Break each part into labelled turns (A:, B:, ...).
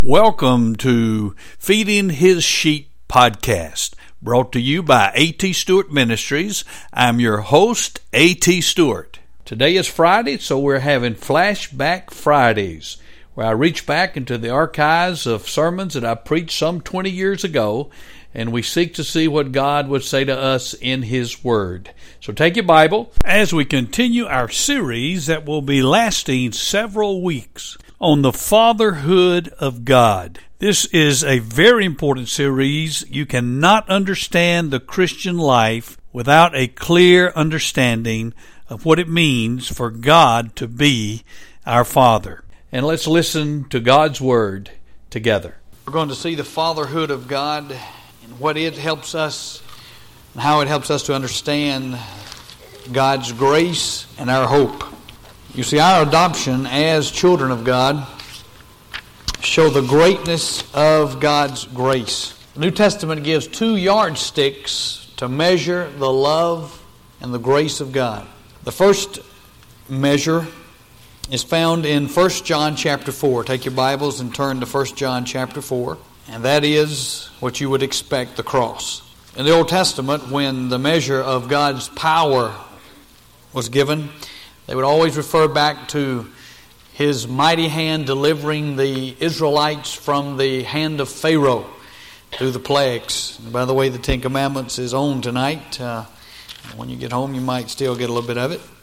A: Welcome to Feeding His Sheep podcast, brought to you by A.T. Stewart Ministries. I'm your host, A.T. Stewart. Today is Friday, so we're having Flashback Fridays, where I reach back into the archives of sermons that I preached some 20 years ago, and we seek to see what God would say to us in His Word. So take your Bible as we continue our series that will be lasting several weeks on the fatherhood of God. This is a very important series. You cannot understand the Christian life without a clear understanding of what it means for God to be our Father. And let's listen to God's Word together. We're going to see the fatherhood of God and what it helps us and how it helps us to understand God's grace and our hope. You see, our adoption as children of God show the greatness of God's grace. The New Testament gives two yardsticks to measure the love and the grace of God. The first measure is found in 1 John chapter 4. Take your Bibles and turn to 1 John chapter 4. And that is what you would expect, the cross. In the Old Testament, when the measure of God's power was given, they would always refer back to His mighty hand delivering the Israelites from the hand of Pharaoh through the plagues. And by the way, the Ten Commandments is on tonight. When you get home, you might still get a little bit of it.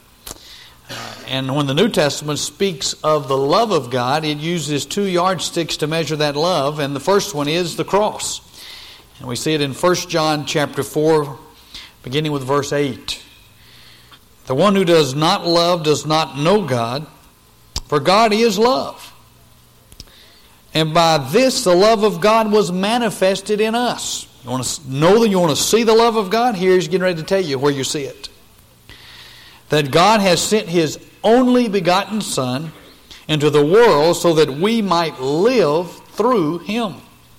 A: And when the New Testament speaks of the love of God, it uses two yardsticks to measure that love, and the first one is the cross. And we see it in 1 John chapter 4, beginning with verse 8. The one who does not love does not know God, for God is love. And by this the love of God was manifested in us. You want to know that you want to see the love of God? Here's getting ready to tell you where you see it. That God has sent His only begotten Son into the world so that we might live through Him.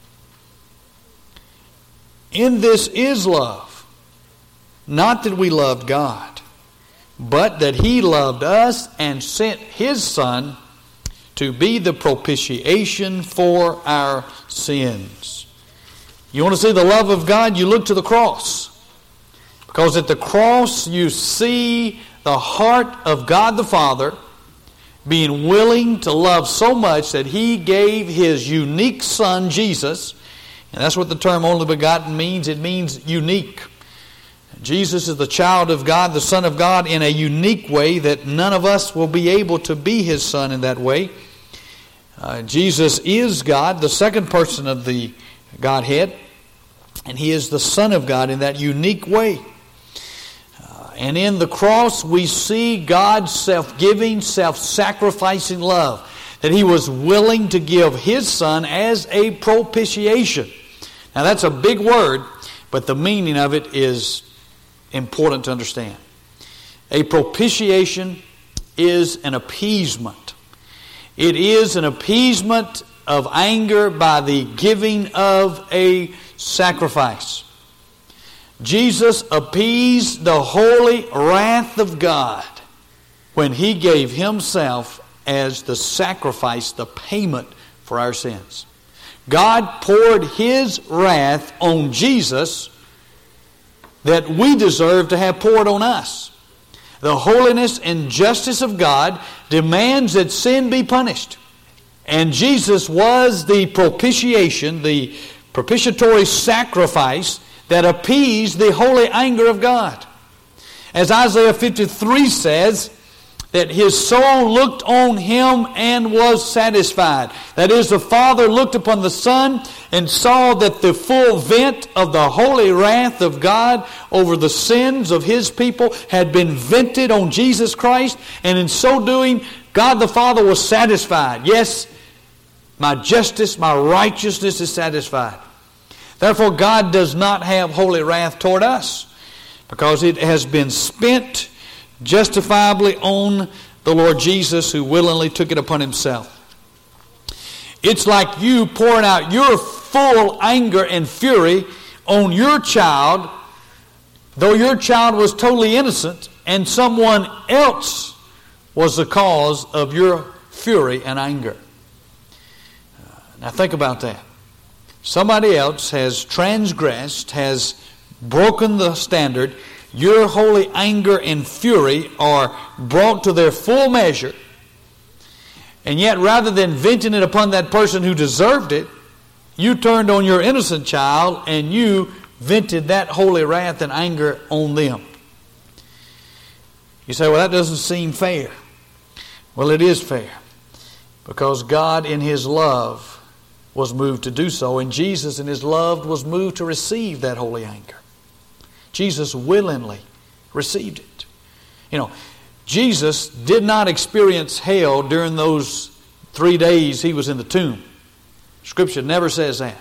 A: In this is love, not that we loved God, but that He loved us and sent His Son to be the propitiation for our sins. You want to see the love of God? You look to the cross. Because at the cross you see the heart of God the Father being willing to love so much that He gave His unique Son, Jesus. And that's what the term only begotten means. It means unique. Jesus is the child of God, the Son of God, in a unique way that none of us will be able to be His Son in that way. Jesus is God, the second person of the Godhead, and He is the Son of God in that unique way. And in the cross we see God's self-giving, self-sacrificing love, that He was willing to give His Son as a propitiation. Now that's a big word, but the meaning of it is important to understand. A propitiation is an appeasement. It is an appeasement of anger by the giving of a sacrifice. Jesus appeased the holy wrath of God when He gave Himself as the sacrifice, the payment for our sins. God poured His wrath on Jesus that we deserve to have poured on us. The holiness and justice of God demands that sin be punished. And Jesus was the propitiation, the propitiatory sacrifice that appeased the holy anger of God. As Isaiah 53 says, that His soul looked on Him and was satisfied. That is, the Father looked upon the Son and saw that the full vent of the holy wrath of God over the sins of His people had been vented on Jesus Christ, and in so doing, God the Father was satisfied. Yes, my justice, my righteousness is satisfied. Therefore, God does not have holy wrath toward us, because it has been spent justifiably on the Lord Jesus, who willingly took it upon Himself. It's like you pouring out your full anger and fury on your child, though your child was totally innocent, and someone else was the cause of your fury and anger. Now think about that. Somebody else has transgressed, has broken the standard. Your holy anger and fury are brought to their full measure. And yet, rather than venting it upon that person who deserved it, you turned on your innocent child and you vented that holy wrath and anger on them. You say, well, that doesn't seem fair. Well, it is fair. Because God in His love was moved to do so, and Jesus in His love was moved to receive that holy anger. Jesus willingly received it. You know, Jesus did not experience hell during those 3 days He was in the tomb. Scripture never says that.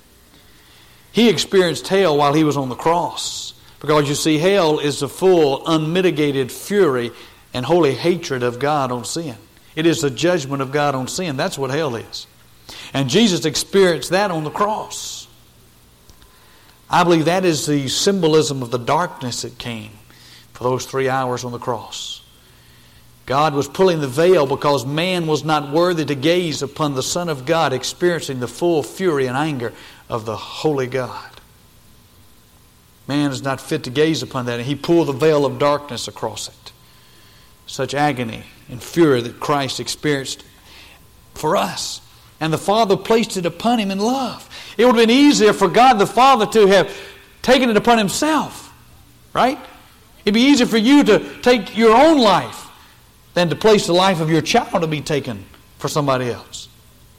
A: He experienced hell while He was on the cross. Because you see, hell is the full, unmitigated fury and holy hatred of God on sin. It is the judgment of God on sin. That's what hell is. And Jesus experienced that on the cross. I believe that is the symbolism of the darkness that came for those 3 hours on the cross. God was pulling the veil because man was not worthy to gaze upon the Son of God experiencing the full fury and anger of the holy God. Man is not fit to gaze upon that, and He pulled the veil of darkness across it. Such agony and fury that Christ experienced for us. And the Father placed it upon Him in love. It would have been easier for God the Father to have taken it upon Himself. Right? It'd be easier for you to take your own life than to place the life of your child to be taken for somebody else.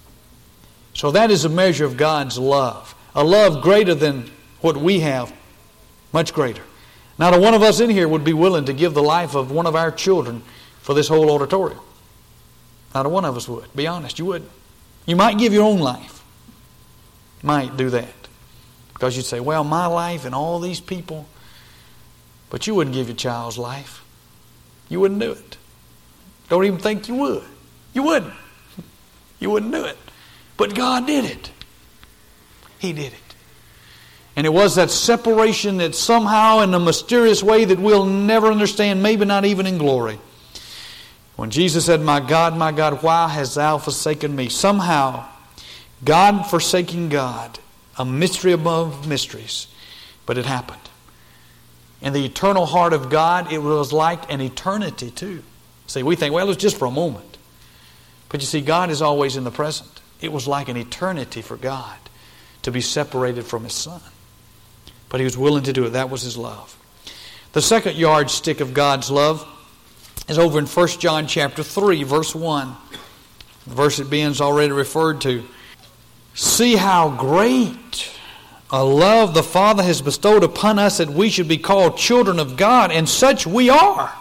A: So that is a measure of God's love. A love greater than what we have. Much greater. Not a one of us in here would be willing to give the life of one of our children for this whole auditorium. Not a one of us would. Be honest, you wouldn't. You might give your own life. Might do that. Because you'd say, well, my life and all these people. But you wouldn't give your child's life. You wouldn't do it. Don't even think you would. You wouldn't. You wouldn't do it. But God did it. He did it. And it was that separation that somehow in a mysterious way that we'll never understand, maybe not even in glory. When Jesus said, my God, why hast thou forsaken me? Somehow, God forsaking God, a mystery above mysteries, but it happened. In the eternal heart of God, it was like an eternity too. See, we think, well, it's just for a moment. But you see, God is always in the present. It was like an eternity for God to be separated from His Son. But He was willing to do it. That was His love. The second yardstick of God's love is over in 1 John chapter 3, verse 1. The verse that Ben's already referred to. See how great a love the Father has bestowed upon us that we should be called children of God, and such we are.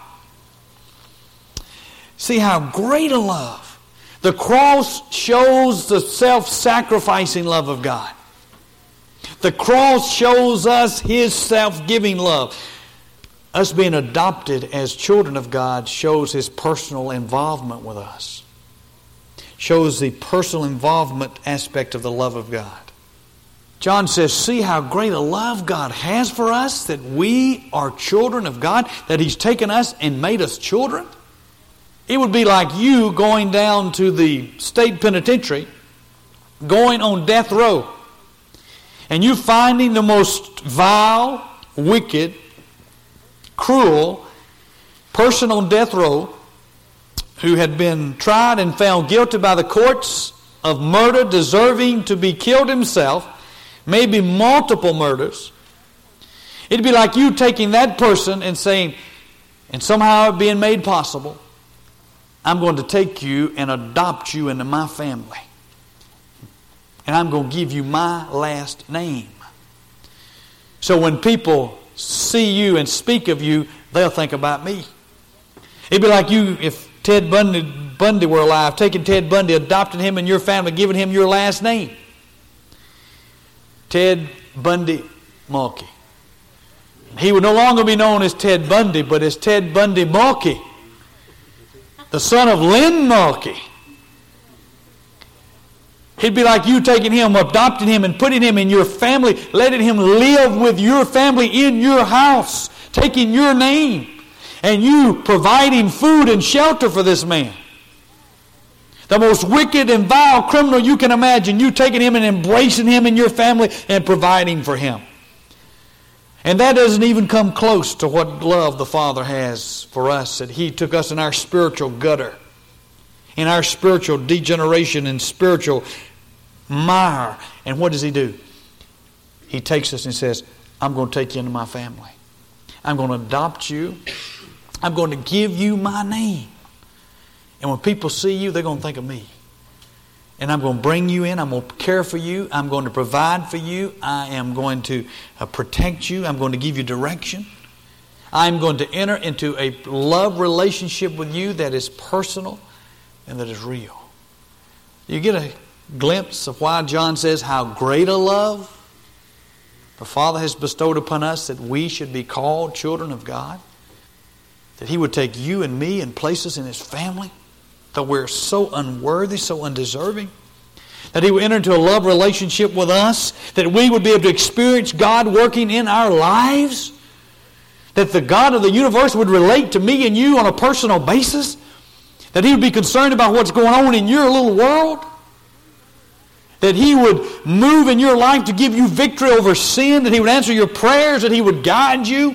A: See how great a love. The cross shows the self-sacrificing love of God. The cross shows us His self-giving love. Us being adopted as children of God shows His personal involvement with us. Shows the personal involvement aspect of the love of God. John says, see how great a love God has for us, that we are children of God, that He's taken us and made us children. It would be like you going down to the state penitentiary, going on death row, and you finding the most vile, wicked, cruel person on death row who had been tried and found guilty by the courts of murder, deserving to be killed himself, maybe multiple murders. It'd be like you taking that person and saying, and somehow it being made possible, I'm going to take you and adopt you into my family. And I'm going to give you my last name. So when people see you and speak of you, they'll think about me. It'd be like you, if Ted Bundy were alive, taking Ted Bundy, adopting him in your family, giving him your last name. Ted Bundy Mulkey. He would no longer be known as Ted Bundy, but as Ted Bundy Mulkey, the son of Lynn Mulkey. It'd be like you taking him, adopting him, and putting him in your family, letting him live with your family in your house, taking your name, and you providing food and shelter for this man. The most wicked and vile criminal you can imagine, you taking him and embracing him in your family and providing for him. And that doesn't even come close to what love the Father has for us, that He took us in our spiritual gutter, in our spiritual degeneration and spiritual mire. And what does He do? He takes us and says, I'm going to take you into my family. I'm going to adopt you. I'm going to give you my name. And when people see you, they're going to think of me. And I'm going to bring you in. I'm going to care for you. I'm going to provide for you. I am going to protect you. I'm going to give you direction. I'm going to enter into a love relationship with you that is personal and that is real. You get a glimpse of why John says how great a love the Father has bestowed upon us, that we should be called children of God. That He would take you and me and place us in His family. That we're so unworthy, so undeserving. That He would enter into a love relationship with us. That we would be able to experience God working in our lives. That the God of the universe would relate to me and you on a personal basis. That He would be concerned about what's going on in your little world. That He would move in your life to give you victory over sin. That He would answer your prayers. That He would guide you.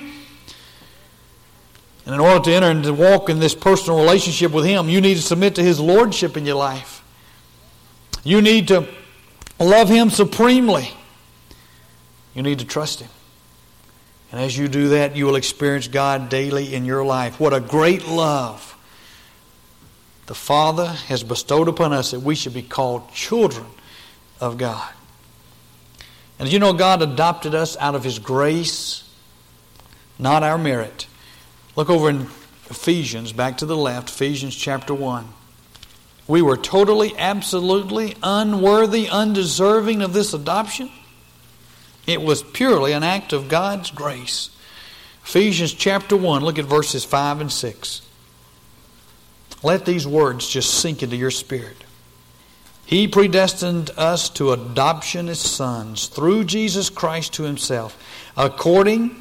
A: And in order to enter and to walk in this personal relationship with Him, you need to submit to His lordship in your life. You need to love Him supremely. You need to trust Him. And as you do that, you will experience God daily in your life. What a great love the Father has bestowed upon us, that we should be called children of God. And you know, God adopted us out of His grace, not our merit. Look over in Ephesians, back to the left, Ephesians chapter 1. We were totally, absolutely unworthy, undeserving of this adoption. It was purely an act of God's grace. Ephesians chapter 1, look at verses 5 and 6. Let these words just sink into your spirit. He predestined us to adoption as sons through Jesus Christ to Himself, according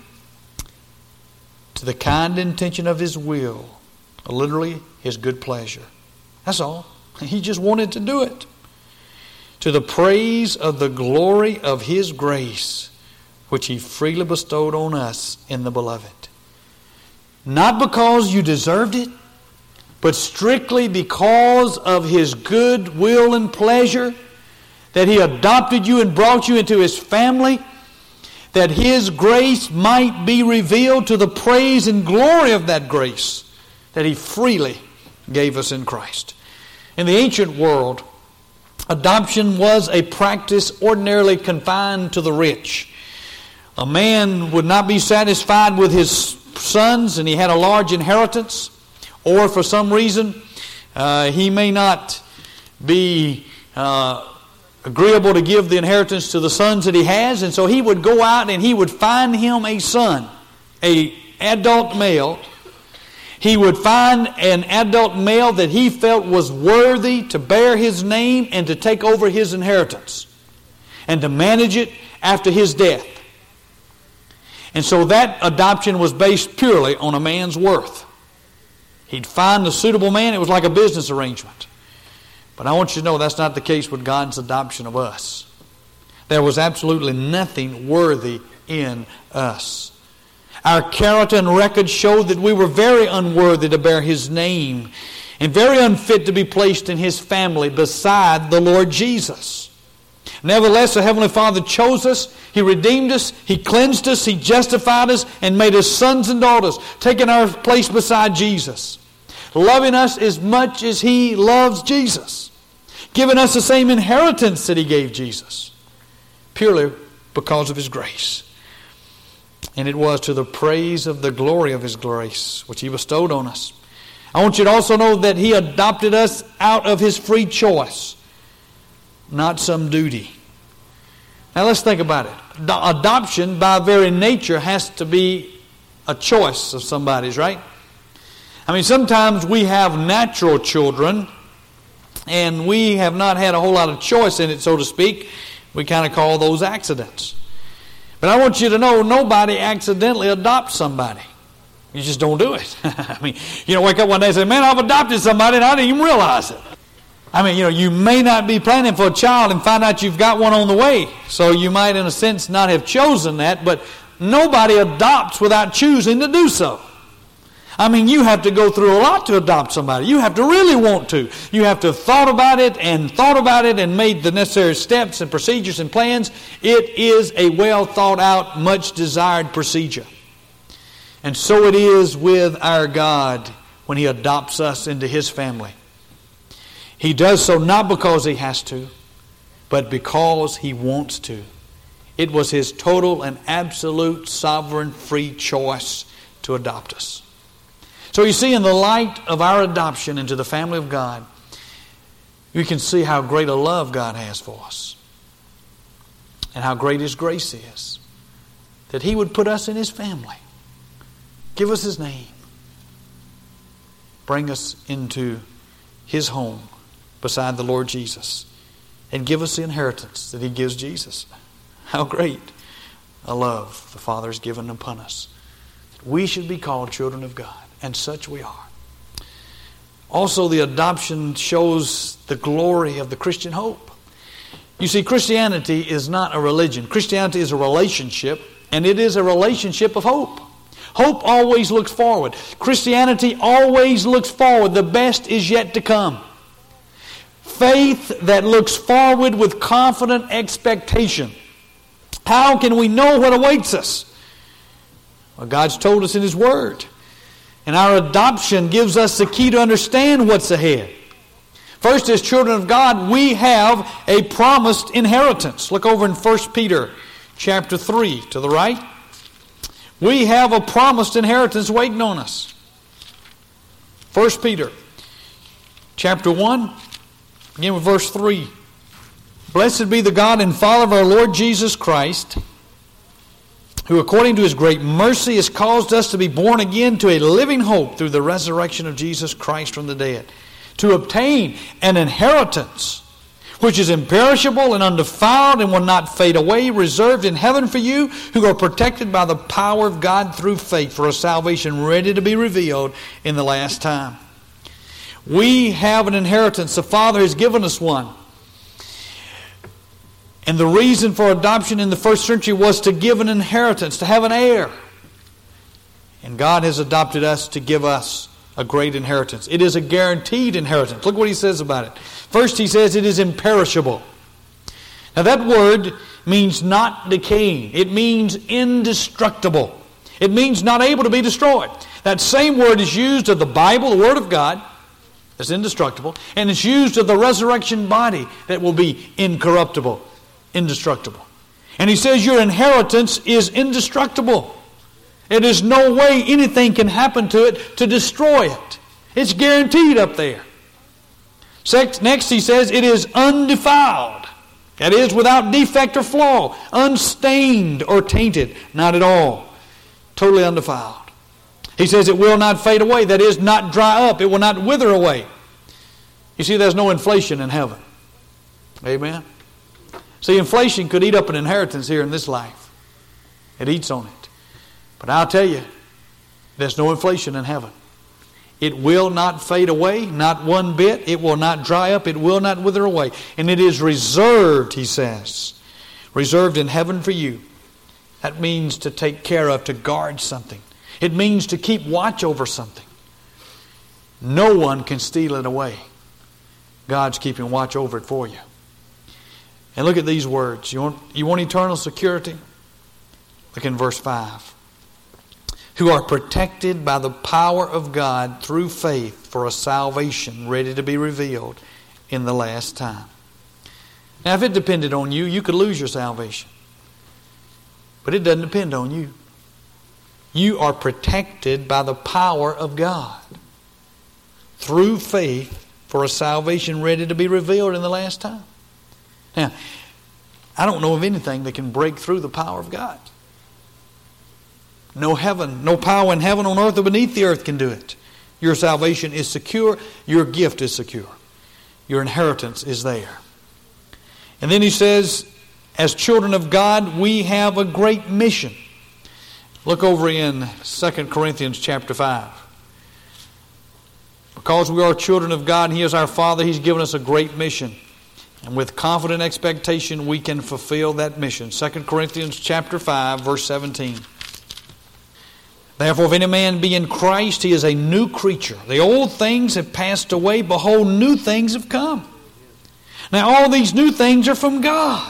A: to the kind intention of His will, literally His good pleasure. That's all. He just wanted to do it. To the praise of the glory of His grace, which He freely bestowed on us in the Beloved. Not because you deserved it, but strictly because of His good will and pleasure, that He adopted you and brought you into His family, that His grace might be revealed to the praise and glory of that grace that He freely gave us in Christ. In the ancient world, adoption was a practice ordinarily confined to the rich. A man would not be satisfied with his sons and he had a large inheritance, or for some reason he may not be agreeable to give the inheritance to the sons that he has, and so he would go out and he would find him a son, an adult male. He would find an adult male that he felt was worthy to bear his name and to take over his inheritance and to manage it after his death. And so that adoption was based purely on a man's worth. He'd find a suitable man. It was like a business arrangement. But I want you to know that's not the case with God's adoption of us. There was absolutely nothing worthy in us. Our character and record showed that we were very unworthy to bear His name and very unfit to be placed in His family beside the Lord Jesus. Nevertheless, the Heavenly Father chose us, He redeemed us, He cleansed us, He justified us, and made us sons and daughters, taking our place beside Jesus, loving us as much as He loves Jesus, giving us the same inheritance that He gave Jesus, purely because of His grace. And it was to the praise of the glory of His grace, which He bestowed on us. I want you to also know that He adopted us out of His free choice, not some duty. Now let's think about it. Adoption, by very nature, has to be a choice of somebody's, right? I mean, sometimes we have natural children, and we have not had a whole lot of choice in it, so to speak. We kind of call those accidents. But I want you to know, nobody accidentally adopts somebody. You just don't do it. I mean, you don't wake up one day and say, man, I've adopted somebody and I didn't even realize it. I mean, you may not be planning for a child and find out you've got one on the way. So you might, in a sense, not have chosen that, but nobody adopts without choosing to do so. I mean, you have to go through a lot to adopt somebody. You have to really want to. You have to have thought about it and made the necessary steps and procedures and plans. It is a well thought out, much desired procedure. And so it is with our God when He adopts us into His family. He does so not because He has to, but because He wants to. It was His total and absolute sovereign free choice to adopt us. So you see, in the light of our adoption into the family of God, you can see how great a love God has for us and how great His grace is, that He would put us in His family, give us His name, bring us into His home beside the Lord Jesus, and give us the inheritance that He gives Jesus. How great a love the Father has given upon us. We should be called children of God, and such we are. Also, the adoption shows the glory of the Christian hope. You see, Christianity is not a religion. Christianity is a relationship, and it is a relationship of hope. Hope always looks forward. Christianity always looks forward. The best is yet to come. Faith that looks forward with confident expectation. How can we know what awaits us? Well, God's told us in His Word. And our adoption gives us the key to understand what's ahead. First, as children of God, we have a promised inheritance. Look over in 1 Peter chapter 3 to the right. We have a promised inheritance waiting on us. 1 Peter chapter 1, begin with verse 3. Blessed be the God and Father of our Lord Jesus Christ, who according to His great mercy has caused us to be born again to a living hope through the resurrection of Jesus Christ from the dead, to obtain an inheritance which is imperishable and undefiled and will not fade away, reserved in heaven for you, who are protected by the power of God through faith for a salvation ready to be revealed in the last time. We have an inheritance. The Father has given us one. And the reason for adoption in the first century was to give an inheritance, to have an heir. And God has adopted us to give us a great inheritance. It is a guaranteed inheritance. Look what He says about it. First, He says it is imperishable. Now that word means not decaying. It means indestructible. It means not able to be destroyed. That same word is used of the Bible, the Word of God, that's indestructible, and it's used of the resurrection body that will be incorruptible, indestructible. And He says your inheritance is indestructible. It is no way anything can happen to it to destroy it. It's guaranteed up there. Next He says it is undefiled. That is, without defect or flaw, unstained or tainted, not at all. Totally undefiled. He says it will not fade away. That is, not dry up. It will not wither away. You see, there's no inflation in heaven. Amen? See, inflation could eat up an inheritance here in this life. It eats on it. But I'll tell you, there's no inflation in heaven. It will not fade away, not one bit. It will not dry up. It will not wither away. And it is reserved, He says, reserved in heaven for you. That means to take care of, to guard something. It means to keep watch over something. No one can steal it away. God's keeping watch over it for you. And look at these words. You want eternal security? Look in verse 5. Who are protected by the power of God through faith for a salvation ready to be revealed in the last time. Now, if it depended on you, you could lose your salvation. But it doesn't depend on you. You are protected by the power of God through faith for a salvation ready to be revealed in the last time. Now, I don't know of anything that can break through the power of God. No heaven, no power in heaven, on earth, or beneath the earth can do it. Your salvation is secure. Your gift is secure. Your inheritance is there. And then He says, as children of God, we have a great mission. Look over in 2 Corinthians chapter 5. Because we are children of God and He is our Father, He's given us a great mission. And with confident expectation, we can fulfill that mission. 2 Corinthians chapter 5, verse 17. Therefore, if any man be in Christ, he is a new creature. The old things have passed away. Behold, new things have come. Now, all these new things are from God.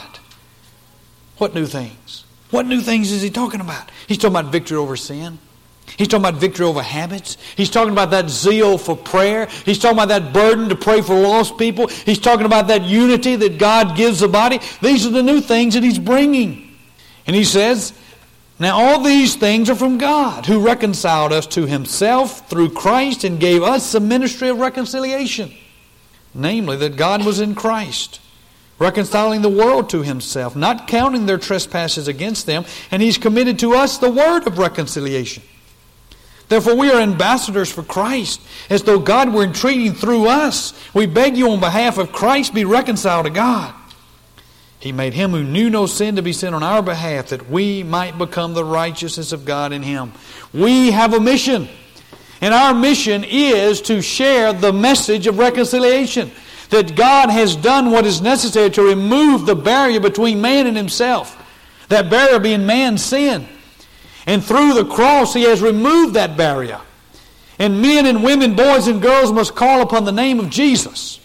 A: What new things? What new things is he talking about? He's talking about victory over sin. He's talking about victory over habits. He's talking about that zeal for prayer. He's talking about that burden to pray for lost people. He's talking about that unity that God gives the body. These are the new things that He's bringing. And He says, now all these things are from God, who reconciled us to Himself through Christ and gave us the ministry of reconciliation. Namely, that God was in Christ, reconciling the world to Himself, not counting their trespasses against them, and He's committed to us the word of reconciliation. Therefore, we are ambassadors for Christ, as though God were entreating through us. We beg you on behalf of Christ, be reconciled to God. He made Him who knew no sin to be sin on our behalf, that we might become the righteousness of God in Him. We have a mission, and our mission is to share the message of reconciliation, that God has done what is necessary to remove the barrier between man and Himself, that barrier being man's sin. And through the cross, He has removed that barrier. And men and women, boys and girls must call upon the name of Jesus.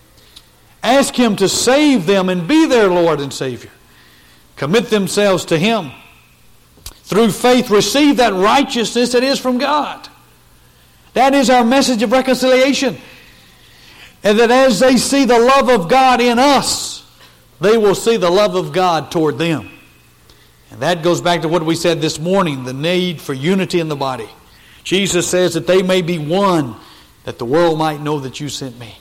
A: Ask Him to save them and be their Lord and Savior. Commit themselves to Him. Through faith, receive that righteousness that is from God. That is our message of reconciliation. And that as they see the love of God in us, they will see the love of God toward them. And that goes back to what we said this morning, the need for unity in the body. Jesus says that they may be one, that the world might know that you sent me.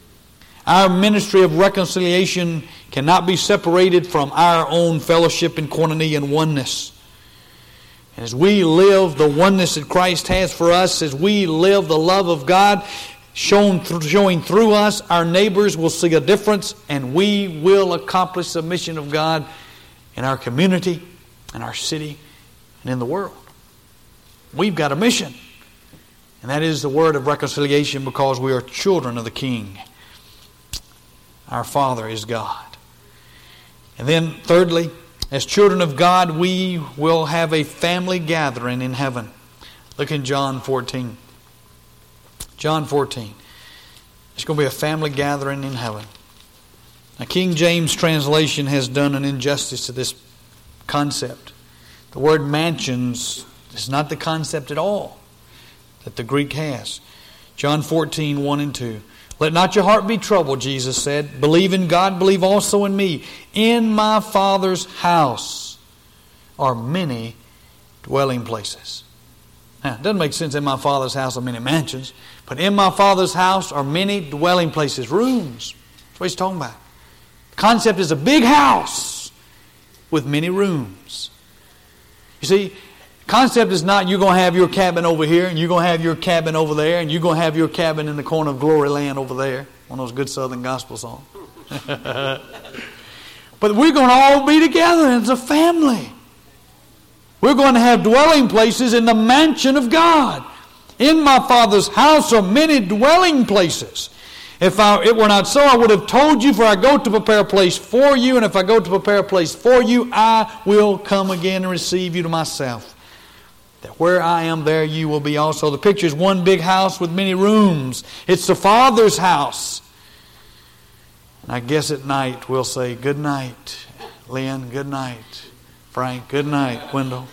A: Our ministry of reconciliation cannot be separated from our own fellowship and koinonia and oneness. And as we live the oneness that Christ has for us, as we live the love of God showing through us, our neighbors will see a difference, and we will accomplish the mission of God in our community, in our city, and in the world. We've got a mission. And that is the word of reconciliation, because we are children of the King. Our Father is God. And then thirdly, as children of God, we will have a family gathering in heaven. Look in John 14. John 14. It's going to be a family gathering in heaven. Now, King James translation has done an injustice to this concept. The word mansions is not the concept at all that the Greek has. John 14, 1 and 2. Let not your heart be troubled, Jesus said. Believe in God, believe also in me. In my Father's house are many dwelling places. Now, it doesn't make sense in my Father's house are many mansions, but in my Father's house are many dwelling places, rooms. That's what He's talking about. The concept is a big house with many rooms. You see, concept is not you're going to have your cabin over here and you're going to have your cabin over there and you're going to have your cabin in the corner of Glory Land over there. One of those good Southern gospel songs. But we're going to all be together as a family. We're going to have dwelling places in the mansion of God. In my Father's house are many dwelling places. If it were not so, I would have told you, for I go to prepare a place for you, and if I go to prepare a place for you, I will come again and receive you to myself, that where I am, there you will be also. The picture is one big house with many rooms. It's the Father's house. And I guess at night we'll say, good night, Lynn, good night, Frank, good night, Wendell.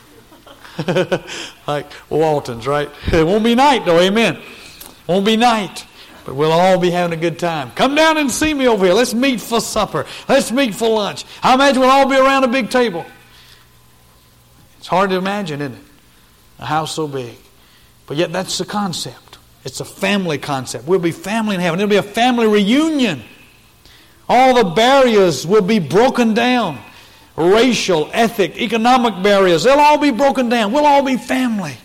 A: Like Waltons, right? It won't be night though, amen. Won't be night. But we'll all be having a good time. Come down and see me over here. Let's meet for supper. Let's meet for lunch. I imagine we'll all be around a big table. It's hard to imagine, isn't it? A house so big. But yet that's the concept. It's a family concept. We'll be family in heaven. It'll be a family reunion. All the barriers will be broken down. Racial, ethnic, economic barriers. They'll all be broken down. We'll all be family.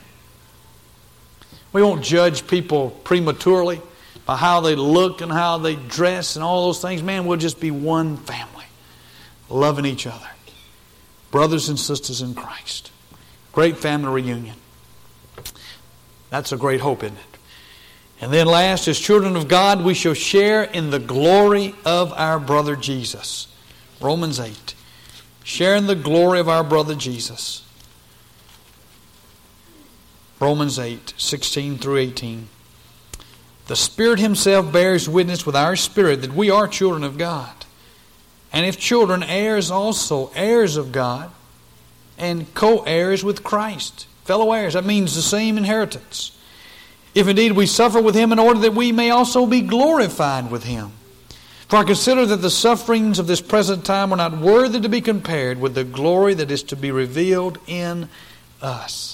A: We won't judge people prematurely by how they look and how they dress and all those things. Man, we'll just be one family, loving each other. Brothers and sisters in Christ. Great family reunion. That's a great hope, isn't it? And then last, as children of God, we shall share in the glory of our brother Jesus. Romans 8. Share in the glory of our brother Jesus. Romans 8, 16 through 18. The Spirit Himself bears witness with our spirit that we are children of God. And if children, heirs also, heirs of God, and co-heirs with Christ. Fellow heirs, that means the same inheritance. If indeed we suffer with Him in order that we may also be glorified with Him. For I consider that the sufferings of this present time are not worthy to be compared with the glory that is to be revealed in us.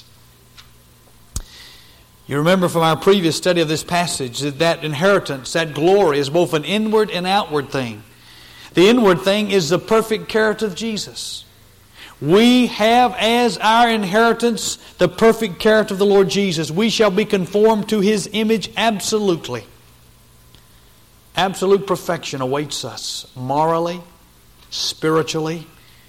A: You remember from our previous study of this passage that inheritance, that glory, is both an inward and outward thing. The inward thing is the perfect character of Jesus. We have as our inheritance the perfect character of the Lord Jesus. We shall be conformed to His image absolutely. Absolute perfection awaits us morally, spiritually,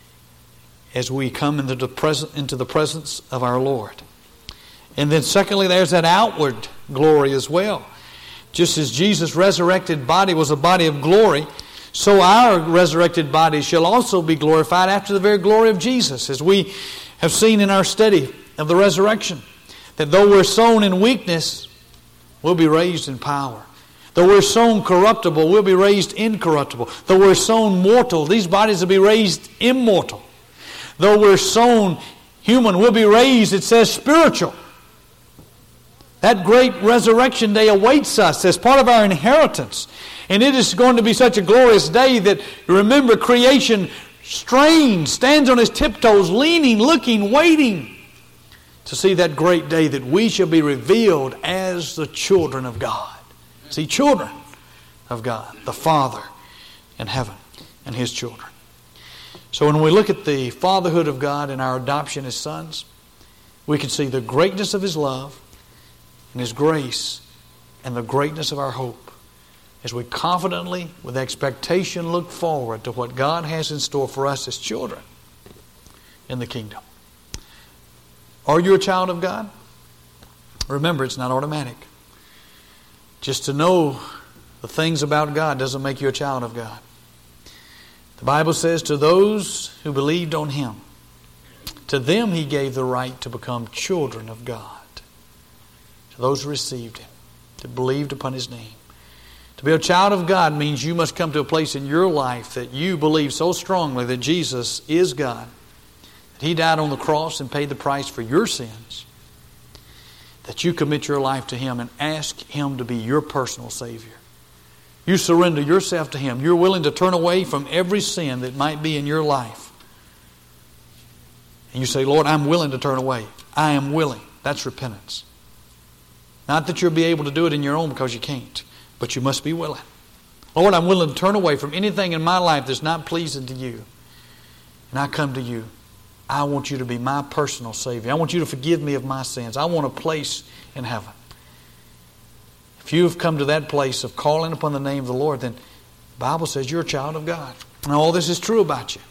A: as we come into the presence of our Lord. And then secondly, there's that outward glory as well. Just as Jesus' resurrected body was a body of glory, so our resurrected body shall also be glorified after the very glory of Jesus, as we have seen in our study of the resurrection. That though we're sown in weakness, we'll be raised in power. Though we're sown corruptible, we'll be raised incorruptible. Though we're sown mortal, these bodies will be raised immortal. Though we're sown human, we'll be raised, it says, spiritual. That great resurrection day awaits us as part of our inheritance. And it is going to be such a glorious day that, remember, creation strains, stands on its tiptoes, leaning, looking, waiting to see that great day that we shall be revealed as the children of God. See, children of God, the Father in heaven and His children. So when we look at the fatherhood of God and our adoption as sons, we can see the greatness of His love and His grace and the greatness of our hope as we confidently, with expectation, look forward to what God has in store for us as children in the kingdom. Are you a child of God? Remember, it's not automatic. Just to know the things about God doesn't make you a child of God. The Bible says, to those who believed on Him, to them He gave the right to become children of God. To those who received Him, that believed upon His name. To be a child of God means you must come to a place in your life that you believe so strongly that Jesus is God, that He died on the cross and paid the price for your sins, that you commit your life to Him and ask Him to be your personal Savior. You surrender yourself to Him. You're willing to turn away from every sin that might be in your life. And you say, Lord, I'm willing to turn away. I am willing. That's repentance. Not that you'll be able to do it in your own, because you can't. But you must be willing. Lord, I'm willing to turn away from anything in my life that's not pleasing to You. And I come to You. I want You to be my personal Savior. I want You to forgive me of my sins. I want a place in heaven. If you have come to that place of calling upon the name of the Lord, then the Bible says you're a child of God. And all this is true about you.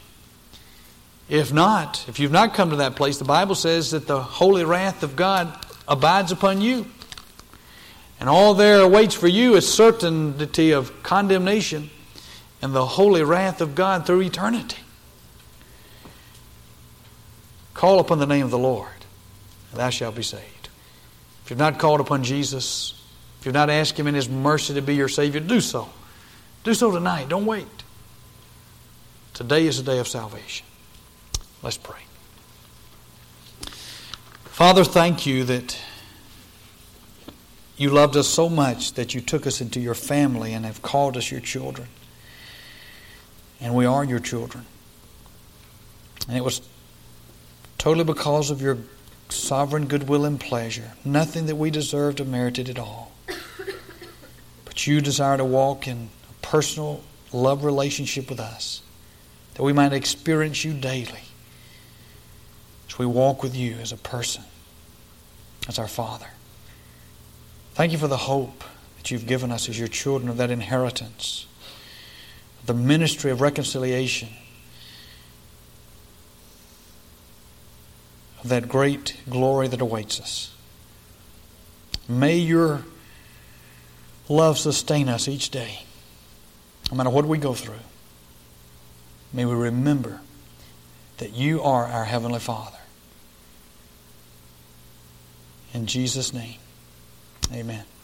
A: If not, if you've not come to that place, the Bible says that the holy wrath of God abides upon you. And all there awaits for you is certainty of condemnation and the holy wrath of God through eternity. Call upon the name of the Lord, and thou shalt be saved. If you've not called upon Jesus, if you've not asked Him in His mercy to be your Savior, do so. Do so tonight. Don't wait. Today is the day of salvation. Let's pray. Father, thank You that You loved us so much that You took us into Your family and have called us Your children. And we are Your children. And it was totally because of Your sovereign goodwill and pleasure. Nothing that we deserved or merited at all. But You desire to walk in a personal love relationship with us, that we might experience You daily as we walk with You as a person, as our Father. Thank You for the hope that You've given us as Your children, of that inheritance, of the ministry of reconciliation, of that great glory that awaits us. May Your love sustain us each day. No matter what we go through, may we remember that You are our Heavenly Father. In Jesus' name, amen.